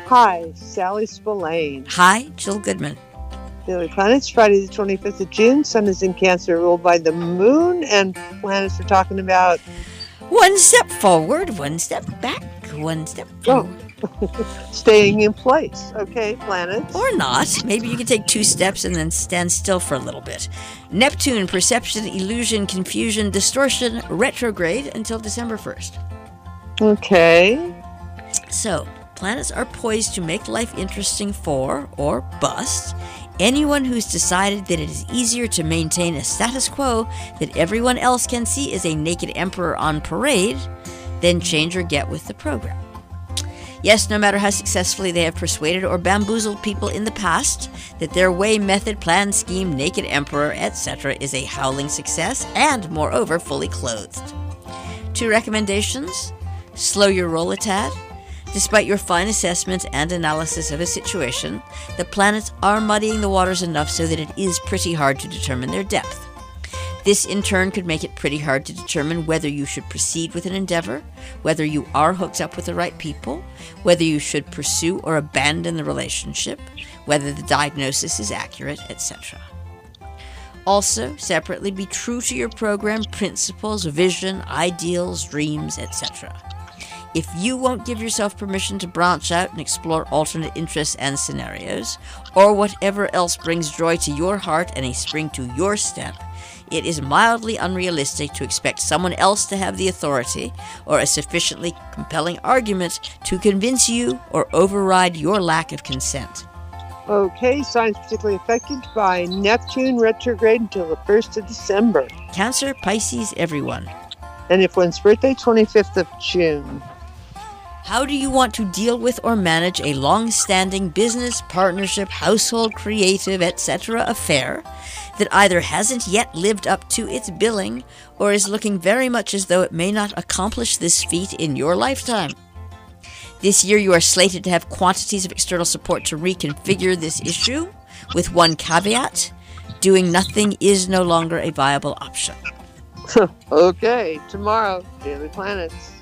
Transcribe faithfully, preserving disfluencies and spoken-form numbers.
Hi, Sally Spillane. Hi, Jill Goodman. Daily Planets, Friday the twenty-fifth of June. Sun is in Cancer, ruled by the moon, and planets we're talking about. One step forward, one step back, one step forward. Oh. Staying in place. Okay, planets. Or not. Maybe you can take two steps and then stand still for a little bit. Neptune, perception, illusion, confusion, distortion, retrograde until December first. Okay. So, planets are poised to make life interesting for, or bust, anyone who's decided that it is easier to maintain a status quo that everyone else can see as a naked emperor on parade than change or get with the program. Yes, no matter how successfully they have persuaded or bamboozled people in the past that their way, method, plan, scheme, naked emperor, et cetera is a howling success and, moreover, fully clothed. Two recommendations: slow your roll a tad. Despite your fine assessment and analysis of a situation, the planets are muddying the waters enough so that it is pretty hard to determine their depth. This, in turn, could make it pretty hard to determine whether you should proceed with an endeavor, whether you are hooked up with the right people, whether you should pursue or abandon the relationship, whether the diagnosis is accurate, et cetera. Also, separately, be true to your program, principles, vision, ideals, dreams, et cetera. If you won't give yourself permission to branch out and explore alternate interests and scenarios, or whatever else brings joy to your heart and a spring to your step, it is mildly unrealistic to expect someone else to have the authority or a sufficiently compelling argument to convince you or override your lack of consent. Okay, signs particularly affected by Neptune retrograde until the first of December. Cancer, Pisces, everyone. And if one's birthday, twenty-fifth of June. How do you want to deal with or manage a long-standing business, partnership, household, creative, et cetera affair that either hasn't yet lived up to its billing or is looking very much as though it may not accomplish this feat in your lifetime? This year you are slated to have quantities of external support to reconfigure this issue, with one caveat: doing nothing is no longer a viable option. Okay, tomorrow, Daily Planets.